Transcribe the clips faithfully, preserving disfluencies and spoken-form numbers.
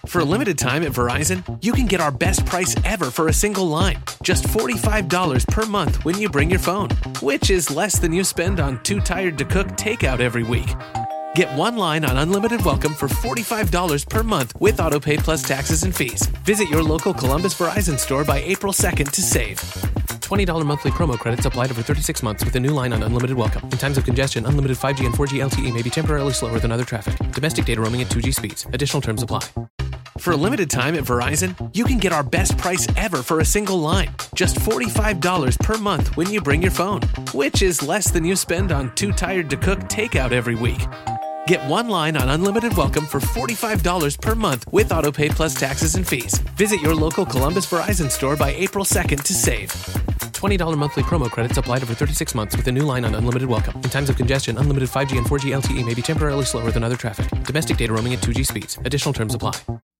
For a limited time at Verizon, you can get our best price ever for a single line. Just forty-five dollars per month when you bring your phone, which is less than you spend on Too Tired to Cook takeout every week. Get one line on Unlimited Welcome for forty-five dollars per month with AutoPay plus taxes and fees. Visit your local Columbus Verizon store by April second to save. twenty dollars monthly promo credits applied over thirty-six months with a new line on Unlimited Welcome. In times of congestion, unlimited five G and four G L T E may be temporarily slower than other traffic. Domestic data roaming at two G speeds. Additional terms apply. For a limited time at Verizon, you can get our best price ever for a single line. Just forty-five dollars per month when you bring your phone, which is less than you spend on Too Tired to Cook takeout every week. Get one line on Unlimited Welcome for forty-five dollars per month with AutoPay plus taxes and fees. Visit your local Columbus Verizon store by April second to save. twenty dollars monthly promo credits applied over thirty-six months with a new line on Unlimited Welcome. In times of congestion, unlimited five G and four G L T E may be temporarily slower than other traffic. Domestic data roaming at two G speeds. Additional terms apply.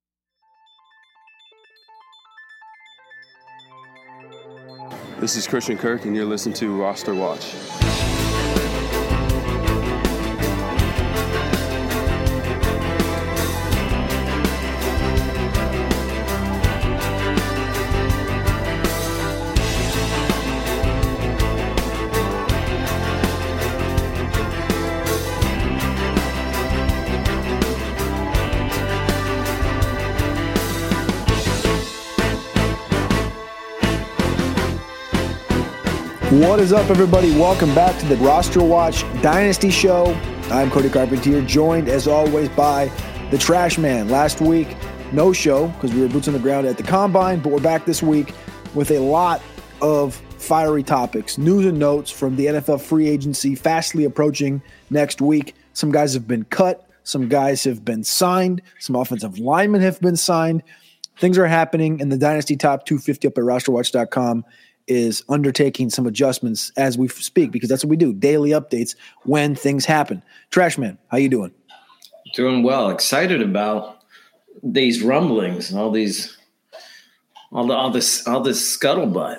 This is Christian Kirk, and you're listening to Roster Watch. What is up, everybody? Welcome back to the Roster Watch Dynasty Show. I'm Cody Carpentier, joined as always by the Trash Man. Last week, no show because we were boots on the ground at the Combine, but we're back this week with a lot of fiery topics, news and notes from the N F L free agency fastly approaching next week. Some guys have been cut. Some guys have been signed. Some offensive linemen have been signed. Things are happening, and the Dynasty Top two fifty up at roster watch dot com is undertaking some adjustments as we speak, because that's what we do, daily updates when things happen. Trashman, how you doing? Doing well. Excited about these rumblings and all these, all the, all this, all this scuttlebutt.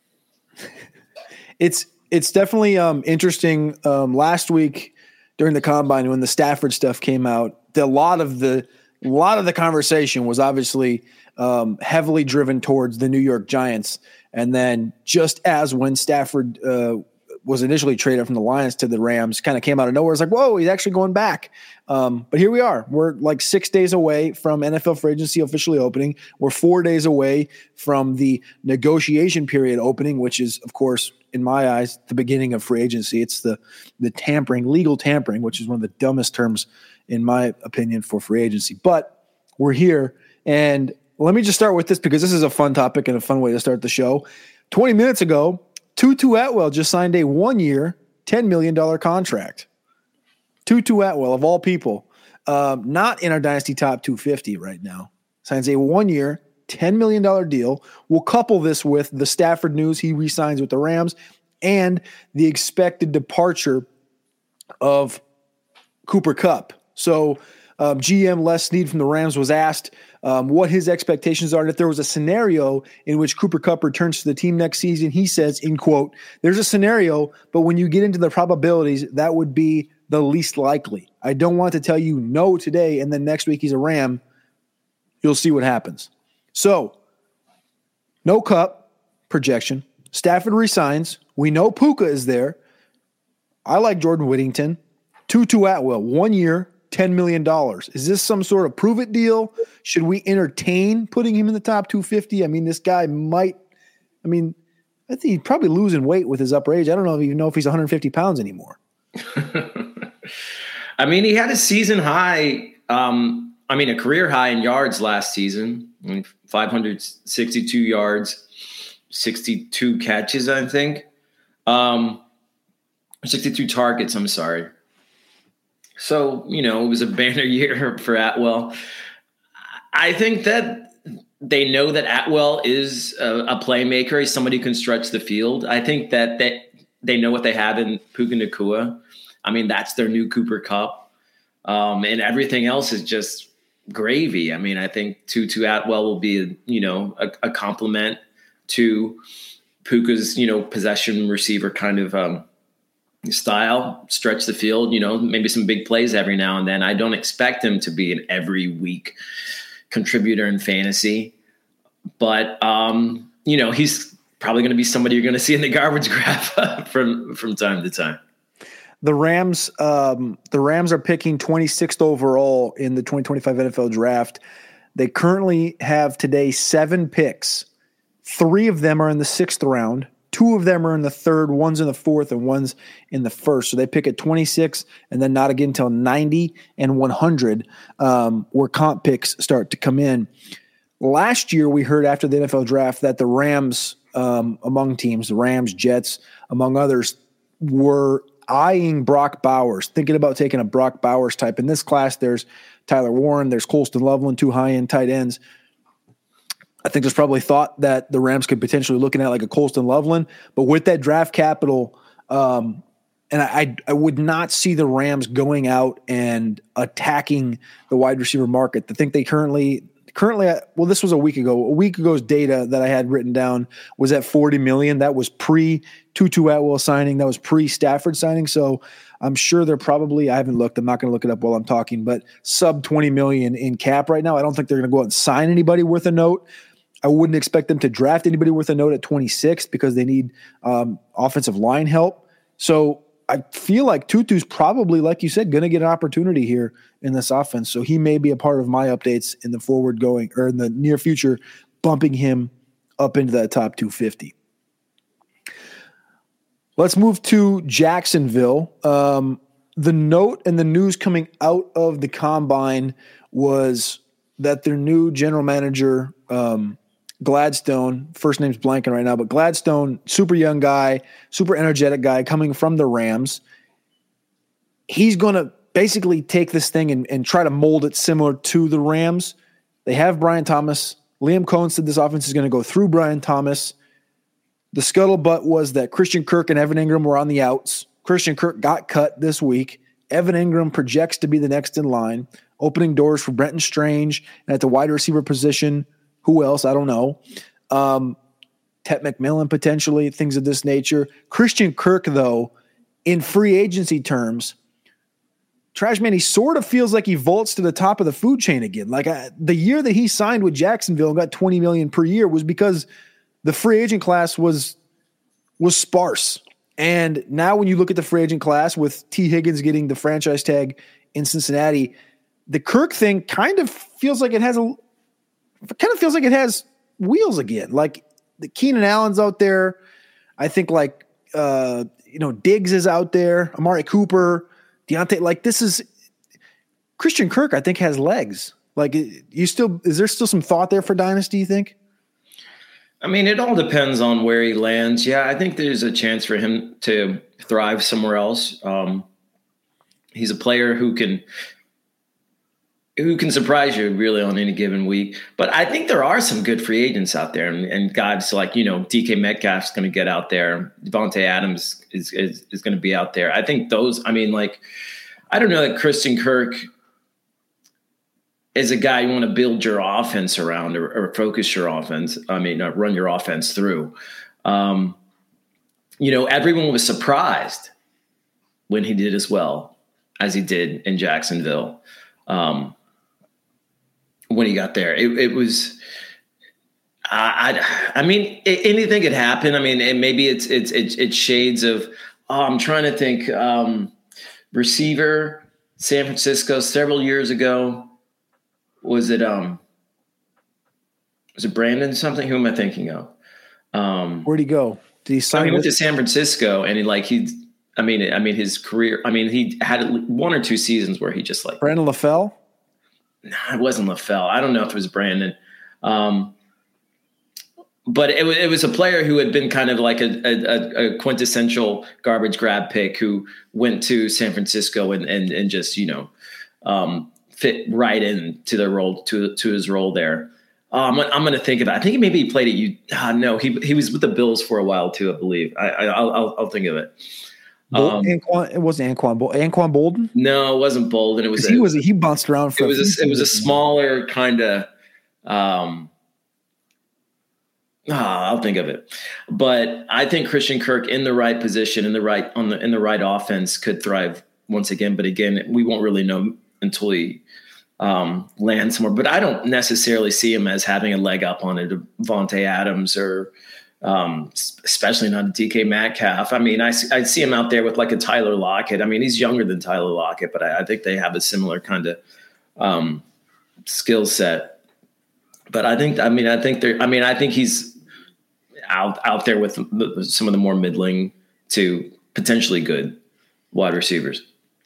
It's, it's definitely um, interesting. Um, last week during the Combine, when the Stafford stuff came out, the, a lot of the, a lot of the conversation was obviously um, heavily driven towards the New York Giants. And then just as when Stafford uh, was initially traded from the Lions to the Rams, kind of came out of nowhere. It's like, whoa, he's actually going back. Um, but here we are. We're like six days away from N F L free agency officially opening. We're four days away from the negotiation period opening, which is, of course, in my eyes, the beginning of free agency. It's the the tampering, legal tampering, which is one of the dumbest terms, in my opinion, for free agency. But we're here, and let me just start with this because this is a fun topic and a fun way to start the show. twenty minutes ago, Tutu Atwell just signed a one-year, ten million dollars contract. Tutu Atwell, of all people, um, not in our Dynasty Top two fifty right now, signs a one-year, ten million dollars deal. We'll couple this with the Stafford news. He re-signs with the Rams and the expected departure of Cooper Kupp. So um, G M Les Snead from the Rams was asked um, what his expectations are. And if there was a scenario in which Cooper Kupp returns to the team next season, he says, in quote, there's a scenario, but when you get into the probabilities, that would be the least likely. I don't want to tell you no today, and then next week he's a Ram. You'll see what happens. So, no Kupp projection. Stafford resigns. We know Puka is there. I like Jordan Whittington. Tutu Atwell, one year, ten million dollars. Is this some sort of prove-it deal? Should we entertain putting him in the top two fifty? I mean, this guy might – I mean, I think he's probably losing weight with his upper age. I don't know if even know if he's one hundred fifty pounds anymore. I mean, he had a season high um, – I mean, a career high in yards last season. I mean, five hundred sixty-two yards, sixty-two catches, I think. Um, sixty-two targets, I'm sorry. So, you know, it was a banner year for Atwell. I think that they know that Atwell is a, a playmaker. He's somebody who can stretch the field. I think that they, they know what they have in Puka Nacua. I mean, that's their new Cooper Kupp. Um, and everything else is just gravy. I mean, I think Tutu Atwell will be, you know, a, a compliment to Puka's, you know, possession receiver kind of um, style, stretch the field, you know, maybe some big plays every now and then. I don't expect him to be an every week, contributor in fantasy. But, um, you know, he's probably going to be somebody you're going to see in the garbage grab from, from time to time. The Rams, um, the Rams are picking twenty-sixth overall in the twenty twenty-five N F L draft. They currently have today seven picks. Three of them are in the sixth round. Two of them are in the third. One's in the fourth, and one's in the first. So they pick at twenty-six, and then not again until ninety and one hundred, um, where comp picks start to come in. Last year, we heard after the N F L draft that the Rams, um, among teams, the Rams, Jets, among others, were eyeing Brock Bowers, thinking about taking a Brock Bowers type. In this class, there's Tyler Warren, there's Colston Loveland, two high-end tight ends. I think there's probably thought that the Rams could potentially looking at like a Colston Loveland, but with that draft capital, um, and I, I would not see the Rams going out and attacking the wide receiver market. I think they currently – Currently, well, this was a week ago. A week ago's data that I had written down was at forty million dollars. That was pre-Tutu Atwell signing. That was pre-Stafford signing. So I'm sure they're probably – I haven't looked. I'm not going to look it up while I'm talking, but sub twenty million dollars in cap right now. I don't think they're going to go out and sign anybody worth a note. I wouldn't expect them to draft anybody worth a note at twenty-sixth because they need um, offensive line help. So I feel like Tutu's probably, like you said, going to get an opportunity here in this offense. So he may be a part of my updates in the forward going or in the near future, bumping him up into that top two fifty. Let's move to Jacksonville. Um, the note and the news coming out of the combine was that their new general manager, um, Gladstone, first name's blanking right now, but Gladstone, super young guy, super energetic guy coming from the Rams. He's going to basically take this thing and, and try to mold it similar to the Rams. They have Brian Thomas. Liam Cohen said this offense is going to go through Brian Thomas. The scuttlebutt was that Christian Kirk and Evan Ingram were on the outs. Christian Kirk got cut this week. Evan Ingram projects to be the next in line, opening doors for Brenton Strange, and at the wide receiver position, who else? I don't know. Um, Tet McMillan potentially, things of this nature. Christian Kirk, though, in free agency terms, Trash Man, he sort of feels like he vaults to the top of the food chain again. Like I, the year that he signed with Jacksonville and got twenty million dollars per year was because the free agent class was was sparse. And now when you look at the free agent class with T. Higgins getting the franchise tag in Cincinnati, the Kirk thing kind of feels like it has a It kind of feels like it has wheels again. Like the Keenan Allen's out there. I think like, uh, you know, Diggs is out there. Amari Cooper, Deontay, like this is Christian Kirk, I think has legs. Like you still, is there still some thought there for Dynasty, you think? I mean, it all depends on where he lands. Yeah. I think there's a chance for him to thrive somewhere else. Um, he's a player who can, who can surprise you really on any given week. But I think there are some good free agents out there, and, and guys like, you know, D K Metcalf's going to get out there. Devontae Adams is, is, is going to be out there. I think those, I mean, like, I don't know that Christian Kirk is a guy you want to build your offense around or, or focus your offense. I mean, uh, run your offense through. Um, you know, everyone was surprised when he did as well as he did in Jacksonville. Um, when he got there, it, it was, I, I, I mean, it, anything could happen. I mean, and maybe it's, it's, it's, it's shades of, oh, I'm trying to think, um, receiver, San Francisco several years ago. Was it, um, was it Brandon something? Who am I thinking of? Um, Where'd he go? Did he sign? So he went to San Francisco and he like, he, I mean, I mean, his career, I mean, he had one or two seasons where he just like, Brandon LaFell? No, nah, it wasn't LaFell. I don't know if it was Brandon. Um, but it, it was a player who had been kind of like a, a, a quintessential garbage grab pick who went to San Francisco and, and, and just, you know, um, fit right into the role, to, to his role there. Um, I'm going to think of it. I think maybe he played at you. Uh, no, he he was with the Bills for a while too, I believe. I, I, I'll, I'll think of it. Um, Anquan, it wasn't Anquan, Anquan Bolden. No, it wasn't Bolden. It was a, he was he bounced around for. It was a, it was a smaller kind of. Um, ah, I'll think of it, but I think Christian Kirk in the right position, in the right on the in the right offense, could thrive once again. But again, we won't really know until he um, land somewhere. But I don't necessarily see him as having a leg up on a Devontae Adams or um, especially not a D K Metcalf. I mean, I, I see him out there with like a Tyler Lockett. I mean, he's younger than Tyler Lockett, but I, I think they have a similar kind of um, skill set. But I think, I mean, I think they're, I mean, I think he's out, out there with some of the more middling to potentially good wide receivers.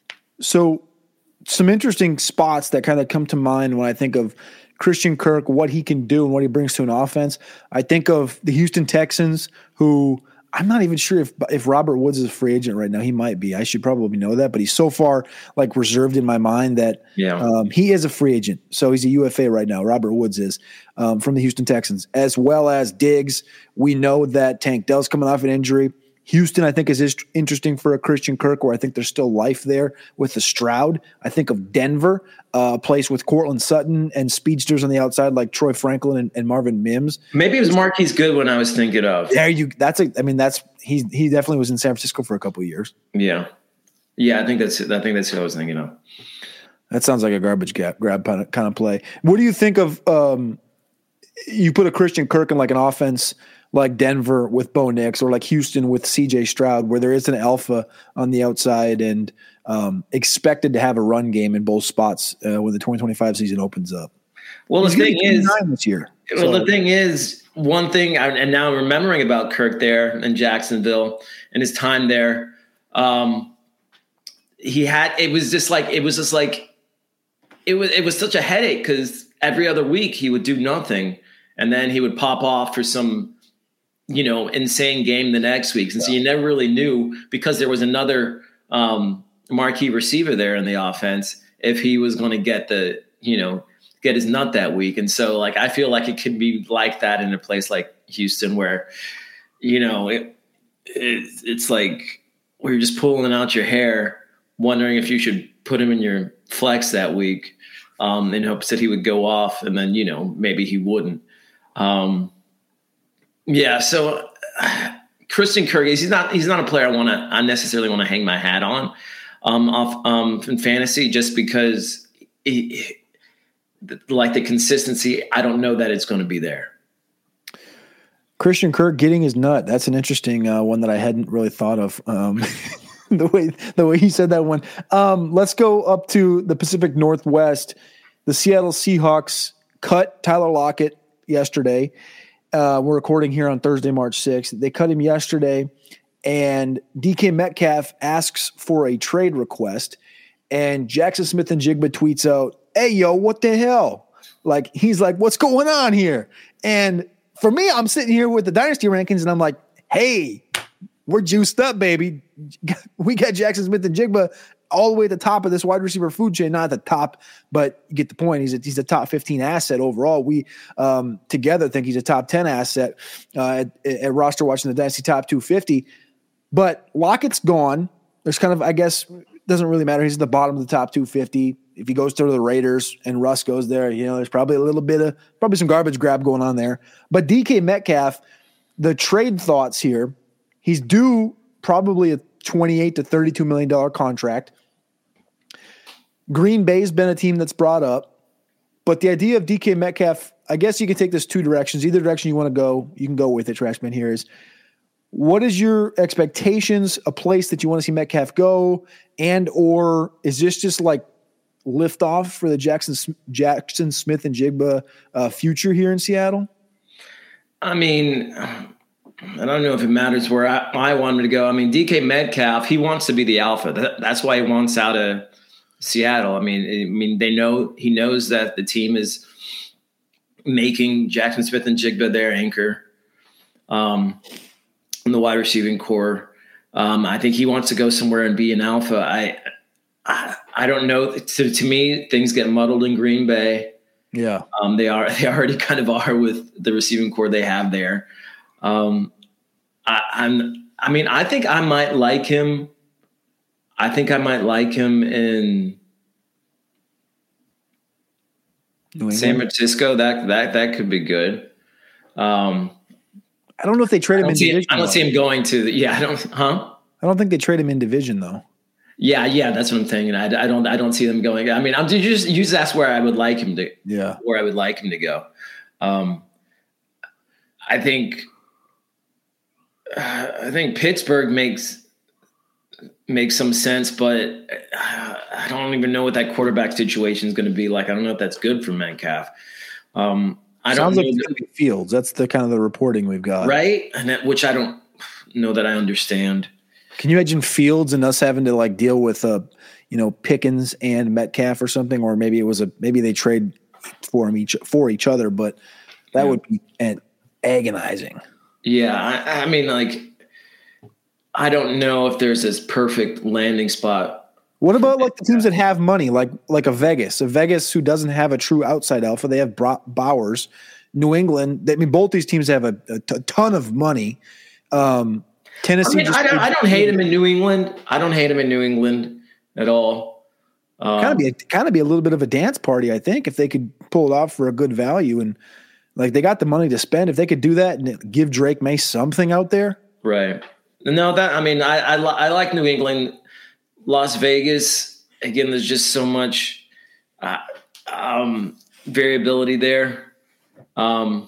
So some interesting spots that kind of come to mind when I think of Christian Kirk, what he can do and what he brings to an offense. I think of the Houston Texans, who I'm not even sure if if Robert Woods is a free agent right now. He might be. I should probably know that, but he's so far like reserved in my mind that yeah. um, he is a free agent. So he's a U F A right now. Robert Woods is um, from the Houston Texans, as well as Diggs. We know that Tank Dell's coming off an injury. Houston, I think, is is interesting for a Christian Kirk, where I think there's still life there with the Stroud. I think of Denver, uh, a place with Cortland Sutton and speedsters on the outside like Troy Franklin and, and Marvin Mims. Maybe it was Marquise Goodwin I was thinking of. There you. That's a. I mean, that's he. He definitely was in San Francisco for a couple of years. Yeah, yeah. I think that's. I think that's who I was thinking of. That sounds like a garbage grab, grab kind of, kind of play. What do you think of? Um, you put a Christian Kirk in like an offense like Denver with Bo Nix, or like Houston with C J Stroud, where there is an alpha on the outside and um, expected to have a run game in both spots uh, when the twenty twenty-five season opens up. Well, He's the thing is, this year. Well, so. the thing is, one thing, and now I'm remembering about Kirk there in Jacksonville and his time there. Um, he had it was just like it was just like it was it was such a headache because every other week he would do nothing, and then he would pop off for some, you know, insane game the next week. And so you never really knew, because there was another um, marquee receiver there in the offense, if he was going to get the, you know, get his nut that week. And so like, I feel like it could be like that in a place like Houston where, you know, it, it it's like where you're just pulling out your hair, wondering if you should put him in your flex that week um, in hopes that he would go off. And then, you know, maybe he wouldn't. Um, Yeah, so uh, Christian Kirk, he's not he's not a player I want to I necessarily want to hang my hat on um, off um, in fantasy, just because he, like the consistency, I don't know that it's going to be there. Christian Kirk getting his nut. That's an interesting uh, one that I hadn't really thought of. Um, the way the way he said that one. Um, let's go up to the Pacific Northwest. The Seattle Seahawks cut Tyler Lockett yesterday. Uh, we're recording here on Thursday, March sixth. They cut him yesterday, and D K Metcalf asks for a trade request, and Jackson Smith-Njigba tweets out, "Hey, yo, what the hell?" Like, he's like, "What's going on here?" And for me, I'm sitting here with the Dynasty rankings, and I'm like, hey, we're juiced up, baby. We got Jackson Smith-Njigba all the way at the top of this wide receiver food chain, not at the top, but you get the point. He's a, he's a top fifteen asset overall. We um, together think he's a top ten asset uh, at, at roster watching the Dynasty top two fifty. But Lockett's gone. There's kind of, I guess, doesn't really matter. He's at the bottom of the top two fifty. If he goes to the Raiders and Russ goes there, you know, there's probably a little bit of, probably some garbage grab going on there. But D K Metcalf, the trade thoughts here, he's due probably a twenty-eight to thirty-two million dollars contract. Green Bay's been a team that's brought up, but the idea of D K Metcalf, I guess you can take this two directions. Either direction you want to go, you can go with it. Trashman here is, what is your expectations, a place that you want to see Metcalf go, and or is this just like lift off for the Jackson Jackson Smith-Njigba uh, future here in Seattle? I mean, I don't know if it matters where I, I want him to go. I mean, D K Metcalf, he wants to be the alpha. That, that's why he wants out of Seattle. I mean, I mean, they know he knows that the team is making Jackson Smith-Njigba their anchor um, in the wide receiving core. Um, I think he wants to go somewhere and be an alpha. I, I, I don't know. To, to me, things get muddled in Green Bay. Yeah, um, they are. They already kind of are with the receiving core they have there. Um, I, I'm. I mean, I think I might like him. I think I might like him in San Francisco. That that that could be good. Um, I don't know if they trade him in division. division. I don't though. see him going to the, yeah, I don't, huh? I don't think they trade him in division though. Yeah, yeah, that's what I'm thinking. I, I don't, I don't see them going. I mean, I'm you just you just ask where I would like him to, Yeah, where I would like him to go. Um, I think, uh, I think Pittsburgh makes makes some sense, but uh, I don't even know what that quarterback situation is going to be like. I don't know if that's good for Metcalf. Um, I Sounds don't like know it's gonna be Fields. That's the kind of the reporting we've got, right, and that, which I don't know that I understand. Can you imagine Fields and us having to like deal with uh, you know, Pickens and Metcalf or something, or maybe it was a maybe they trade for him each for each other, but that Yeah. would be an agonizing. Yeah, I, I mean, like, I don't know if there's this perfect landing spot. What about like the teams that have money, like like a Vegas, a Vegas who doesn't have a true outside alpha? They have Bro- Bowers, New England. I mean, both these teams have a, a t- ton of money. Um, Tennessee. I mean, just I don't, I don't hate him in New England. I don't hate him in New England at all. Um, kind of be kind of be a little bit of a dance party, I think, if they could pull it off for a good value and like they got the money to spend. If they could do that and give Drake May something out there, right? No, that I mean, I I, li- I like New England, Las Vegas. Again, there's just so much uh, um, variability there. Um,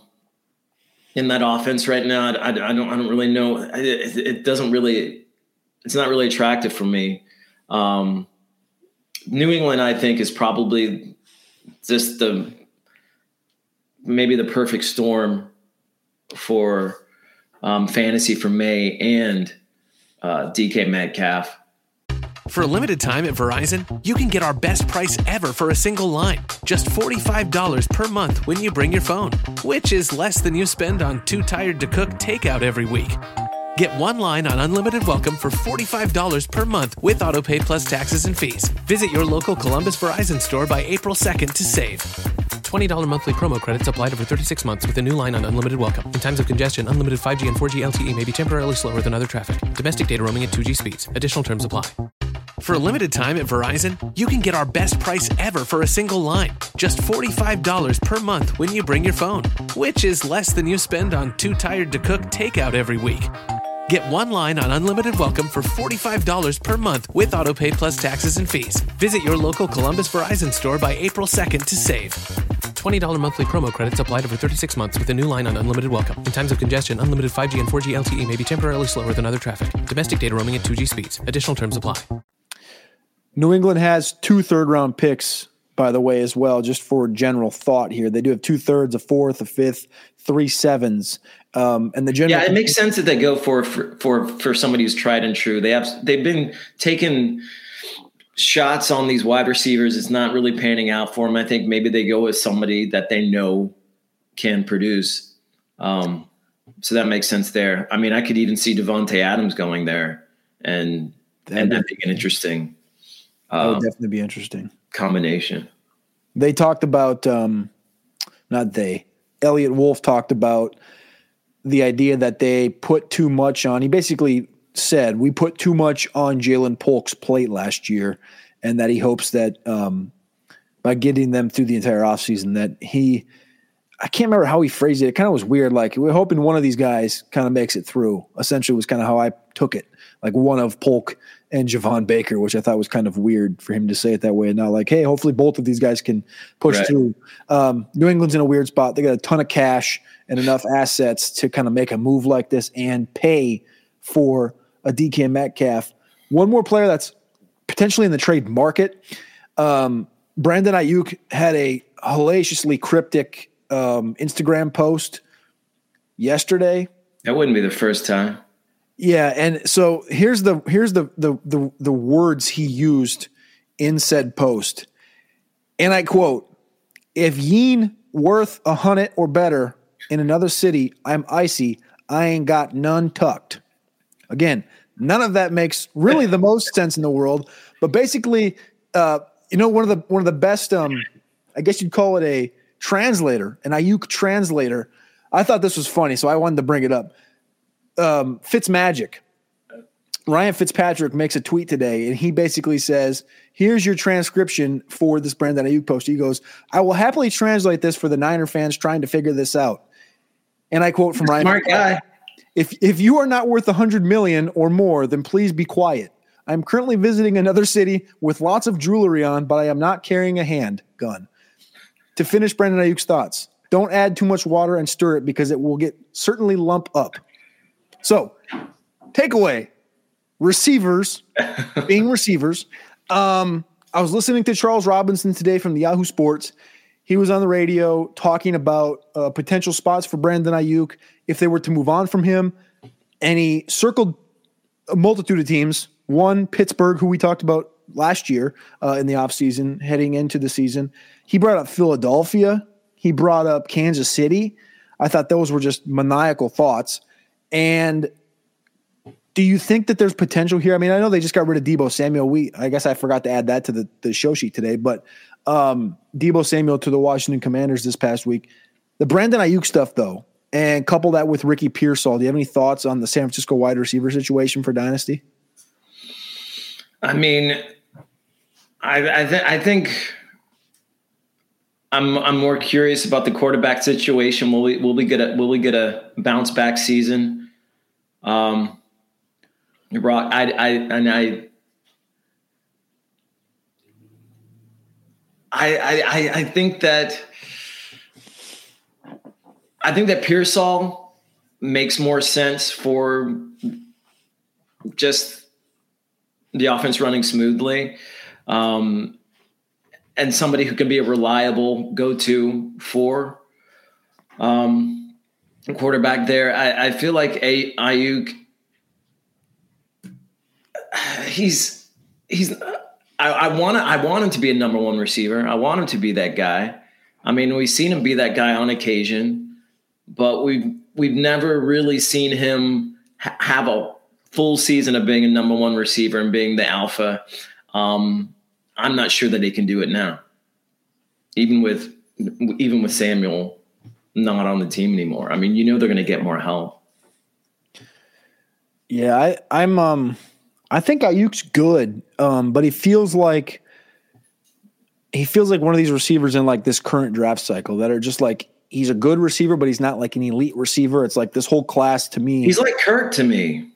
in that offense right now, I, I, I don't, I don't really know. It, it doesn't really, it's not really attractive for me. Um, New England, I think, is probably just the, maybe the perfect storm for um, fantasy for May and uh, D K Metcalf. For a limited time at Verizon, you can get our best price ever for a single line. Just forty-five dollars per month when you bring your phone, which is less than you spend on Too Tired to Cook takeout every week. Get one line on Unlimited Welcome for forty-five dollars per month with AutoPay plus taxes and fees. Visit your local Columbus Verizon store by April second to save. twenty dollars monthly promo credits applied over thirty-six months with a new line on Unlimited Welcome. In times of congestion, unlimited five G and four G L T E may be temporarily slower than other traffic. Domestic data roaming at two G speeds. Additional terms apply. For a limited time at Verizon, you can get our best price ever for a single line. Just forty-five dollars per month when you bring your phone, which is less than you spend on Too Tired to Cook takeout every week. Get one line on Unlimited Welcome for forty-five dollars per month with AutoPay plus taxes and fees. Visit your local Columbus Verizon store by April second to save. twenty dollars monthly promo credits applied over thirty-six months with a new line on Unlimited Welcome. In times of congestion, unlimited five G and four G L T E may be temporarily slower than other traffic. Domestic data roaming at two G speeds. Additional terms apply. New England has two third round picks, by the way, as well, just for general thought here. They do have two thirds, a fourth, a fifth, three sevens. Um, and the general Yeah, it makes sense that they go for, for, for, for somebody who's tried and true. They have, they've been taking shots on these wide receivers. It's not really panning out for them. I think maybe they go with somebody that they know can produce. Um, so that makes sense there. I mean, I could even see Devontae Adams going there and, That'd and be- that being an interesting that would um, definitely be interesting. combination. They talked about, um, not they, Elliot Wolf talked about the idea that they put too much on. He basically said, we put too much on Jalen Polk's plate last year, and that he hopes that um, by getting them through the entire offseason that he – I can't remember how he phrased it. It kind of was weird. Like, we're hoping one of these guys kind of makes it through, essentially was kind of how I took it. Like one of Polk and Javon Baker, which I thought was kind of weird for him to say it that way. And not like, hey, hopefully both of these guys can push Right. through. Um, New England's in a weird spot. They got a ton of cash and enough assets to kind of make a move like this and pay for a D K Metcalf. One more player that's potentially in the trade market. Um, Brandon Ayuk had a hellaciously cryptic um, Instagram post yesterday. That wouldn't be the first time. Yeah, and so here's the here's the the the, the words he used in said post. And I quote, "If Yeen worth a hundred or better in another city, I'm icy. I ain't got none tucked." Again, none of that makes really the most sense in the world. But basically, uh, you know, one of the one of the best, um, I guess you'd call it a translator, an Ayuk translator. I thought this was funny, so I wanted to bring it up. Um, Fitzmagic, Ryan Fitzpatrick makes a tweet today, and he basically says, "Here's your transcription for this Brandon Ayuk post." He goes, "I will happily translate this for the Niner fans trying to figure this out." And I quote from Ryan: Smart guy. If if you are not worth a hundred million or more, then please be quiet. I'm currently visiting another city with lots of jewelry on, but I am not carrying a handgun. To finish Brandon Ayuk's thoughts, don't add too much water and stir it because it will get certainly lump up. So, takeaway, receivers, being receivers. Um, I was listening to Charles Robinson today from the Yahoo Sports. He was on the radio talking about uh, potential spots for Brandon Ayuk if they were to move on from him. And he circled a multitude of teams. One, Pittsburgh, who we talked about last year uh, in the offseason, heading into the season. He brought up Philadelphia. He brought up Kansas City. I thought those were just maniacal thoughts. And do you think that there's potential here? I mean, I know they just got rid of Deebo Samuel. We, I guess I forgot to add that to the, the show sheet today, but um, Deebo Samuel to the Washington Commanders this past week. The Brandon Ayuk stuff, though, and couple that with Ricky Pearsall. Do you have any thoughts on the San Francisco wide receiver situation for Dynasty? I mean, I, I, th- I think I'm I'm more curious about the quarterback situation. Will we will we get a will we get a bounce back season? Um, Brock, I I and I. I, I I think that I think that Pearsall makes more sense for just the offense running smoothly, um, and somebody who can be a reliable go-to for um, quarterback there. I, I feel like a Ayuk, he's he's. I, I want I want him to be a number one receiver. I want him to be that guy. I mean, we've seen him be that guy on occasion, but we've we've never really seen him ha- have a full season of being a number one receiver and being the alpha. Um, I'm not sure that he can do it now, even with even with Samuel not on the team anymore. I mean, you know they're going to get more help. Yeah, I, I'm. Um, I think Ayuk's good, um, but he feels like he feels like one of these receivers in like this current draft cycle that are just like he's a good receiver, but he's not like an elite receiver. It's like this whole class to me. He's like Kirk to me.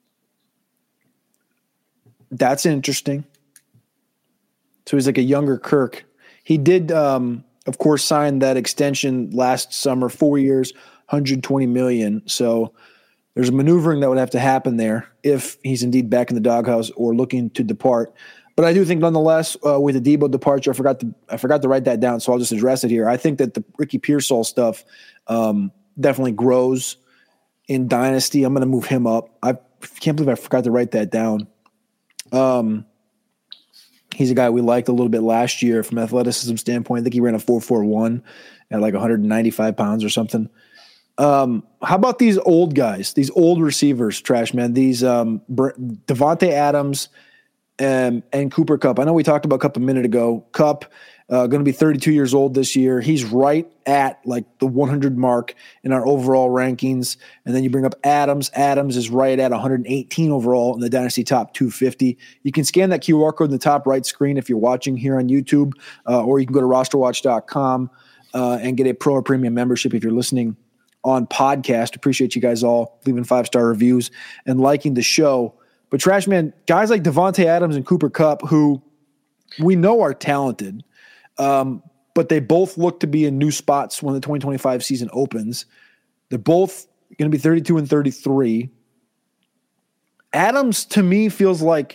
That's interesting. So he's like a younger Kirk. He did, um, of course, sign that extension last summer, four years, one hundred twenty million dollars. So there's a maneuvering that would have to happen there if he's indeed back in the doghouse or looking to depart. But I do think, nonetheless, uh, with the Deebo departure, I forgot to I forgot to write that down, so I'll just address it here. I think that the Ricky Pearsall stuff um, definitely grows in Dynasty. I'm going to move him up. I can't believe I forgot to write that down. Um, he's a guy we liked a little bit last year from an athleticism standpoint. I think he ran a four four one at like one hundred ninety-five pounds or something. Um, how about these old guys, these old receivers, Trash Man, these um, Davante Adams and, and Cooper Kupp? I know we talked about Kupp a minute ago. Kupp uh, going to be thirty-two years old this year. He's right at like the one hundred mark in our overall rankings. And then you bring up Adams. Adams is right at one hundred eighteen overall in the Dynasty Top two fifty. You can scan that Q R code in the top right screen if you're watching here on YouTube, uh, or you can go to roster watch dot com uh, and get a pro or premium membership if you're listening on podcast. Appreciate you guys all leaving five-star reviews and liking the show. But Trash Man, guys like Davante Adams and Cooper Kupp, who we know are talented, um, but they both look to be in new spots when the twenty twenty-five season opens. They're both going to be thirty-two and thirty-three. Adams, to me, feels like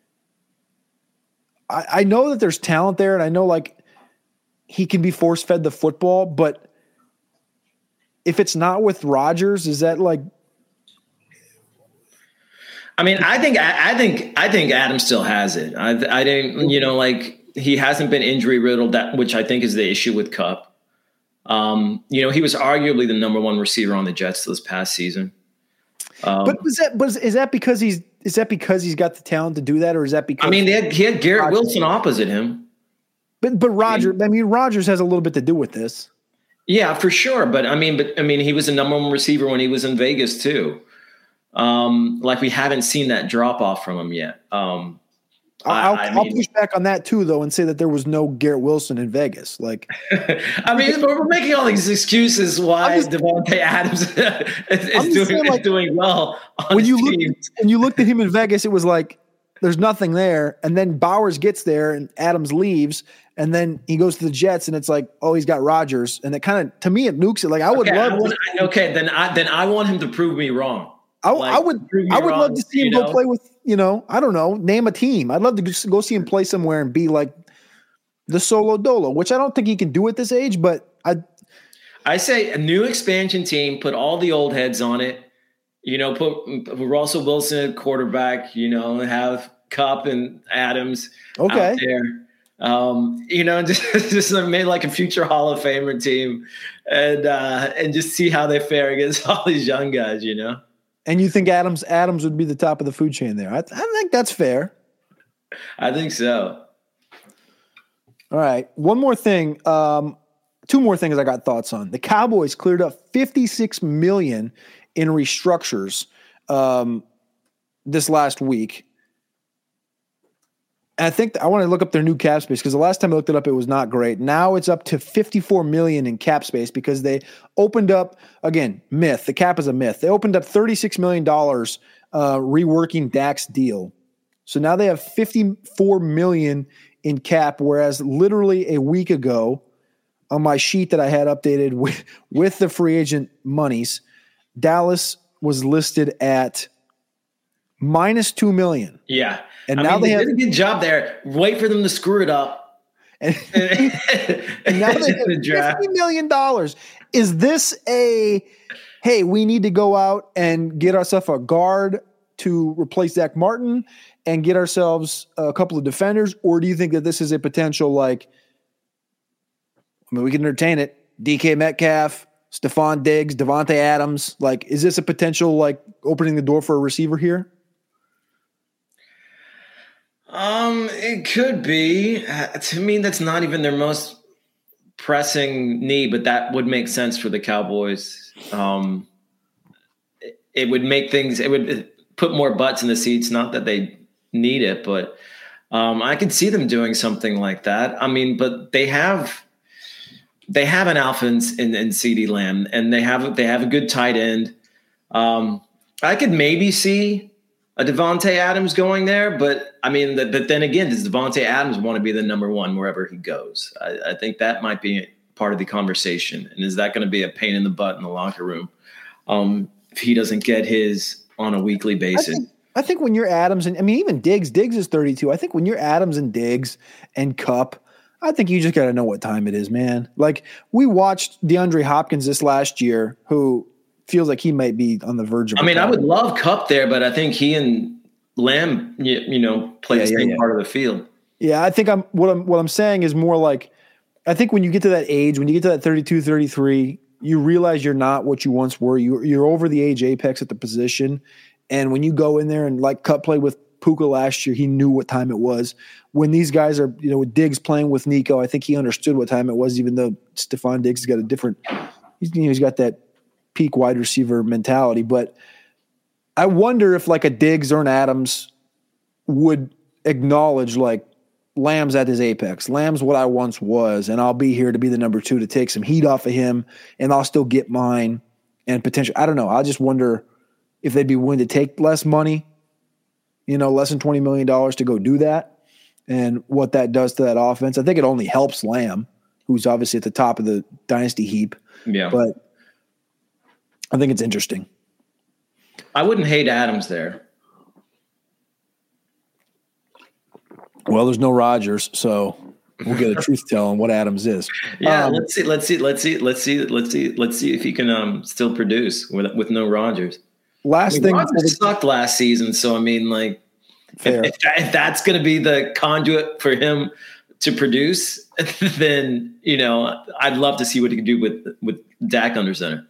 I, I know that there's talent there, and I know like he can be force-fed the football, but if it's not with Rodgers, is that like? I mean, I think I think I think Adam still has it. I I didn't, you know, like he hasn't been injury riddled, that which I think is the issue with Kupp. Um, you know, he was arguably the number one receiver on the Jets this past season. Um, but is that but is, is that because he's is that because he's got the talent to do that, or is that because I mean, they had, he had Garrett Rodgers. Wilson opposite him. But but Rodgers, I mean, Rodgers has a little bit to do with this. Yeah, for sure. But I mean, but I mean, he was a number one receiver when he was in Vegas too. Um, like we haven't seen that drop off from him yet. Um, I'll, I, I I'll mean, push back on that too, though, and say that there was no Garrett Wilson in Vegas. Like, I mean, we're making all these excuses why just, Davante Adams is, is doing saying, like, is doing well on when you teams. looked when you looked at him in Vegas, it was like there's nothing there. And then Bowers gets there and Adams leaves. And then he goes to the Jets and it's like, oh, he's got Rodgers. And it kind of, to me, it nukes it. Like I would okay, love I want, to, Okay, then I then I want him to prove me wrong. I, like, I would I would wrong, love to see him know? go play with, you know, I don't know, name a team. I'd love to just go see him play somewhere and be like the solo dolo, which I don't think he can do at this age, but I I say a new expansion team, put all the old heads on it, you know, put, put Russell Wilson at quarterback, you know, and have Kupp and Adams okay. out there. Um, you know, just, just made like a future Hall of Famer team and uh, and just see how they fare against all these young guys, you know. And you think Adams Adams would be the top of the food chain there? I, I think that's fair. I think so. All right. One more thing. Um, two more things I got thoughts on. The Cowboys cleared up fifty-six million dollars in restructures um, this last week. And I think I want to look up their new cap space because the last time I looked it up, it was not great. Now it's up to fifty-four million dollars in cap space because they opened up, again, myth. The cap is a myth. They opened up thirty-six million dollars uh, reworking Dak's deal. So now they have fifty-four million dollars in cap, whereas literally a week ago on my sheet that I had updated with, with the free agent monies, Dallas was listed at minus two million dollars. Yeah. And I now mean, they, they have did a good job there. Wait for them to screw it up. And, and now they have fifty million dollars. Is this a, hey, we need to go out and get ourselves a guard to replace Zach Martin and get ourselves a couple of defenders? Or do you think that this is a potential, like, I mean, we can entertain it, D K Metcalf, Stephon Diggs, Devontae Adams. Like, is this a potential, like, opening the door for a receiver here? Um, it could be. Uh, to me, that's not even their most pressing need, but that would make sense for the Cowboys. Um, it, it would make things. It would put more butts in the seats. Not that they need it, but um, I could see them doing something like that. I mean, but they have they have an alpha in, in, in CeeDee Lamb, and they have they have a good tight end. Um, I could maybe see a Devontae Adams going there, but I mean, the, but then again, does Devontae Adams want to be the number one wherever he goes? I, I think that might be part of the conversation. And is that going to be a pain in the butt in the locker room um, if he doesn't get his on a weekly basis? I think, I think when you're Adams, and I mean, even Diggs, Diggs is thirty-two. I think when you're Adams and Diggs and Kupp, I think you just got to know what time it is, man. Like, we watched DeAndre Hopkins this last year, who feels like he might be on the verge of. I mean, I would love Kupp there, but I think he and Lamb, you, you know, play yeah, the same yeah, yeah. part of the field. Yeah, I think I'm what I'm what I'm saying is more like, I think when you get to that age, when you get to that thirty-two, thirty-three, you realize you're not what you once were. You you're over the age apex at the position, and when you go in there and like Kupp played with Puka last year, he knew what time it was. When these guys are, you know, with Diggs playing with Nico, I think he understood what time it was, even though Stephon Diggs has got a different. He's, you know, he's got that peak wide receiver mentality, but I wonder if like a Diggs or an Adams would acknowledge like Lamb's at his apex. Lamb's what I once was, and I'll be here to be the number two to take some heat off of him, and I'll still get mine and potential. I don't know. I just wonder if they'd be willing to take less money, you know, less than twenty million dollars to go do that, and what that does to that offense. I think it only helps Lamb, who's obviously at the top of the dynasty heap. Yeah. But I think it's interesting. I wouldn't hate Adams there. Well, there's no Rodgers, so we'll get a truth tell on what Adams is. Yeah, um, let's see, let's see, let's see, let's see, let's see, let's see if he can um, still produce with with no Rodgers. Last I mean, thing, Rodgers sucked last season, so I mean, like, if, if, that, if that's going to be the conduit for him to produce, then you know, I'd love to see what he can do with with Dak under center.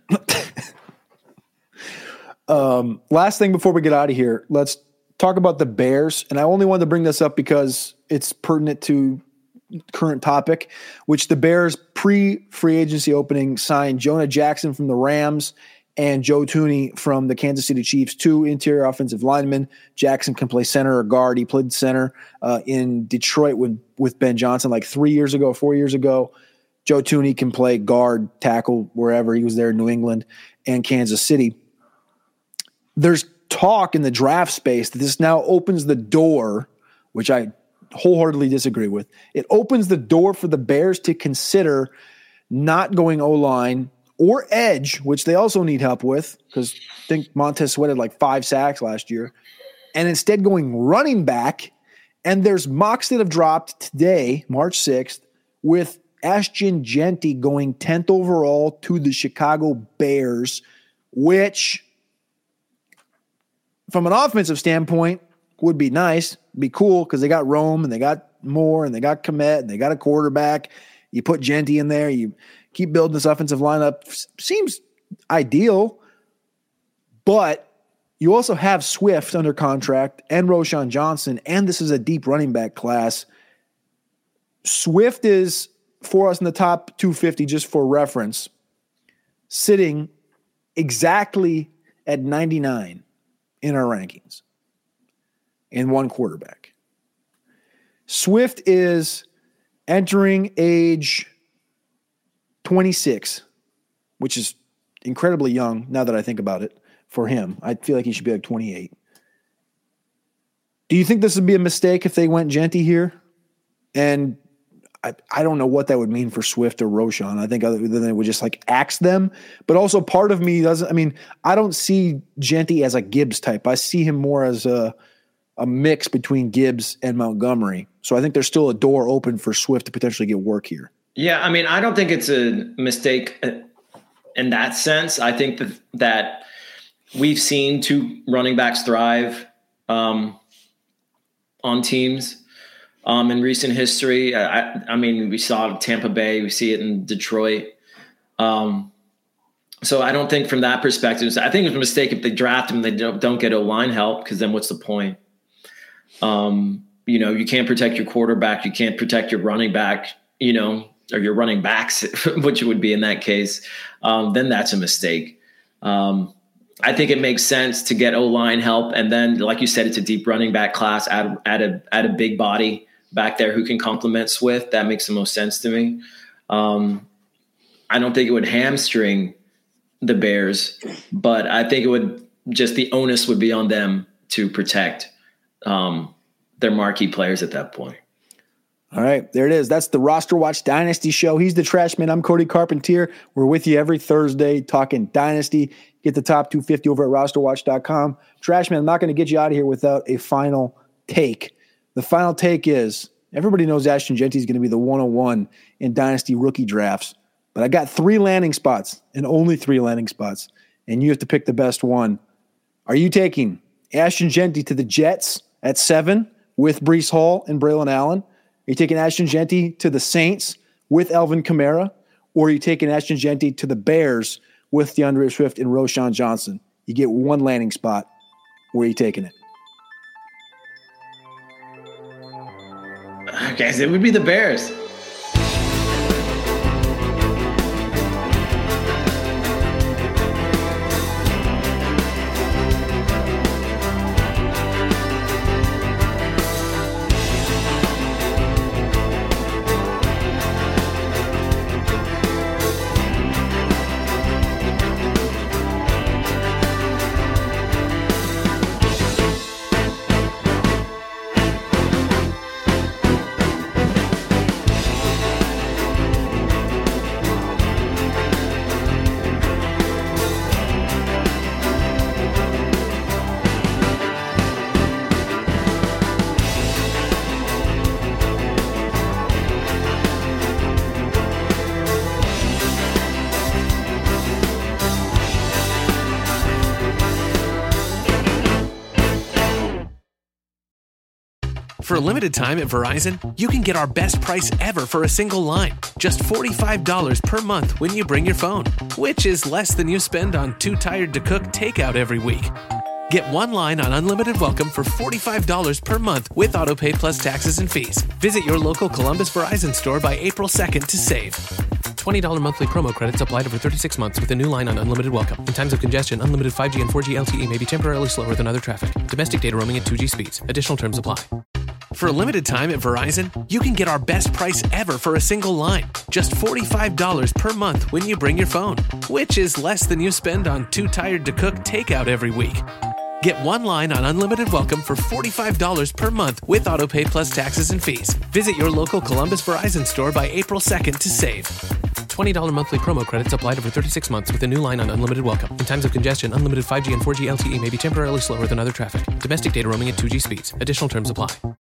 Um, last thing before we get out of here, let's talk about the Bears. And I only wanted to bring this up because it's pertinent to current topic, which the Bears pre-free agency opening signed Jonah Jackson from the Rams and Joe Thuney from the Kansas City Chiefs, two interior offensive linemen. Jackson can play center or guard. He played center uh, in Detroit with, with Ben Johnson like three years ago, four years ago. Joe Thuney can play guard, tackle, wherever. He was there in New England and Kansas City. There's talk in the draft space that this now opens the door, which I wholeheartedly disagree with. It opens the door for the Bears to consider not going O-line or edge, which they also need help with, because I think Montez Sweat had like five sacks last year, and instead going running back. And there's mocks that have dropped today, March sixth, with Ashton Jeanty going tenth overall to the Chicago Bears, which from an offensive standpoint would be nice, be cool, because they got Rome and they got Moore and they got Kmet and they got a quarterback. You put Jeanty in there, you keep building this offensive lineup. Seems ideal, but you also have Swift under contract and Roschon Johnson, and this is a deep running back class. Swift is, for us in the top two fifty, just for reference, sitting exactly at ninety-nine in our rankings in one quarterback. Swift is entering age twenty-six, which is incredibly young now that I think about it. For him, I feel like he should be like twenty-eight. Do you think this would be a mistake if they went Jeanty here? And I, I don't know what that would mean for Swift or Roschon. I think other than it would just like axe them. But also part of me doesn't, I mean, I don't see Jeanty as a Gibbs type. I see him more as a, a mix between Gibbs and Montgomery. So I think there's still a door open for Swift to potentially get work here. Yeah, I mean, I don't think it's a mistake in that sense. I think that, that we've seen two running backs thrive um, on teams um, in recent history. I, I mean, we saw it in Tampa Bay. We see it in Detroit. Um, so I don't think from that perspective, I think it's a mistake if they draft him, they don't, don't get O-line help, because then what's the point? Um, you know, you can't protect your quarterback. You can't protect your running back, you know, or your running backs, which would be in that case. Um, then that's a mistake. Um, I think it makes sense to get O-line help. And then, like you said, it's a deep running back class, add, add, a, add a big body back there who can complement Swift. That makes the most sense to me. Um, I don't think it would hamstring the Bears, but I think it would just, the onus would be on them to protect um, their marquee players at that point. All right, there it is. That's the Roster Watch Dynasty Show. He's the Trash Man. I'm Cody Carpentier. We're with you every Thursday talking Dynasty. Get the top two fifty over at roster watch dot com. Trash Man, I'm not going to get you out of here without a final take. The final take is, everybody knows Ashton Jeanty is going to be the one oh one in Dynasty rookie drafts, but I got three landing spots and only three landing spots, and you have to pick the best one. Are you taking Ashton Jeanty to the Jets at seven with Breece Hall and Braylon Allen? Are you taking Ashton Jeanty to the Saints with Alvin Kamara? Or are you taking Ashton Jeanty to the Bears with DeAndre Swift and Roschon Johnson? You get one landing spot. Where are you taking it? Okay, so it would be the Bears. For a limited time at Verizon, you can get our best price ever for a single line. Just forty-five dollars per month when you bring your phone, which is less than you spend on Too Tired to Cook takeout every week. Get one line on Unlimited Welcome for forty-five dollars per month with AutoPay plus taxes and fees. Visit your local Columbus Verizon store by April second to save. twenty dollars monthly promo credits applied over thirty-six months with a new line on Unlimited Welcome. In times of congestion, unlimited five G and four G L T E may be temporarily slower than other traffic. Domestic data roaming at two G speeds. Additional terms apply. For a limited time at Verizon, you can get our best price ever for a single line. Just forty-five dollars per month when you bring your phone, which is less than you spend on Too Tired to Cook takeout every week. Get one line on Unlimited Welcome for forty-five dollars per month with AutoPay plus taxes and fees. Visit your local Columbus Verizon store by April second to save. twenty dollars monthly promo credits applied over thirty-six months with a new line on Unlimited Welcome. In times of congestion, unlimited five G and four G L T E may be temporarily slower than other traffic. Domestic data roaming at two G speeds. Additional terms apply.